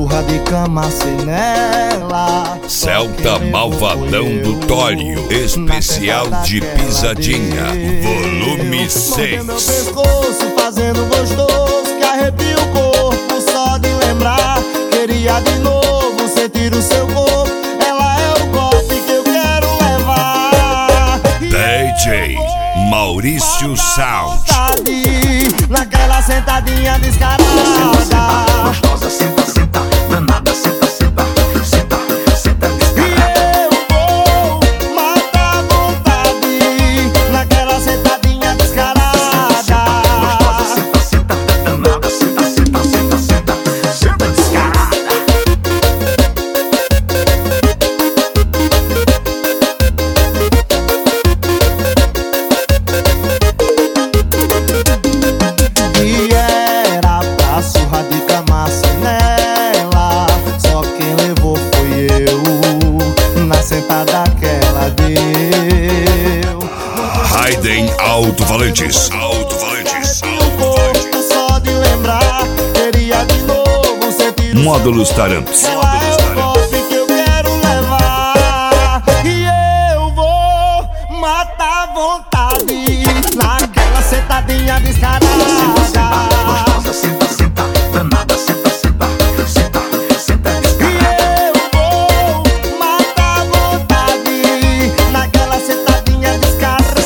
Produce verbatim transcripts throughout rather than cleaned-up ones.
surra de cama sem nela. Celta Malvadão do Tório, especial de pisadinha, volume seis. Meu pescoço fazendo gostoso, que arrepia o corpo só de lembrar. Queria de novo sentir o seu corpo, ela é o golpe que eu quero levar. D J Maurício Sound. Naquela sentadinha descarada. Gostosa, senta, senta, danada, senta, senta, senta, senta, descarada. E eu vou matar a vontade naquela sentadinha descarada. Gostosa, senta, senta, danada, senta, senta, senta, senta, senta, descarada. E era pra surra de cama sem nela, só quem levou foi eu, na sentada que ela deu. Raiden Alto-Falantes. Alto-Falantes. Alto-Falantes. Só de lembrar, queria de novo sentir o Módulos Taramps. ela é o golpe que eu quero levar. E eu vou matar a vontade naquela sentadinha descarada. Gostosa, senta, senta, danada, senta, senta, senta, senta, descarada. E eu vou matar a vontade naquela sentadinha descarada.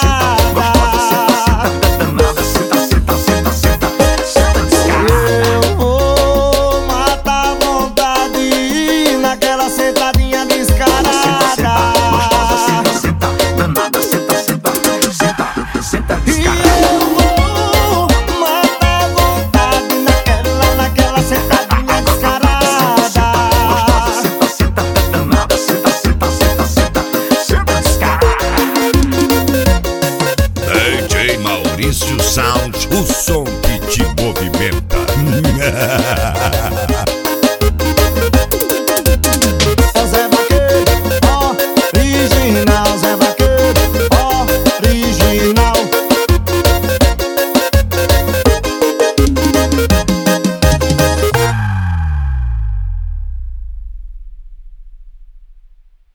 Danada, senta, senta, senta, senta, senta, descarada. Eu vou matar a vontade naquela sentadinha descarada. Gostosa, senta, senta, danada, senta, senta, senta, senta, E descarada. eu vou matar a vontade naquela, naquela sentadinha descarada. Senta, senta, danada, senta, senta, senta, senta, senta, descarada. D J Maurício Sound, o som que te movimenta.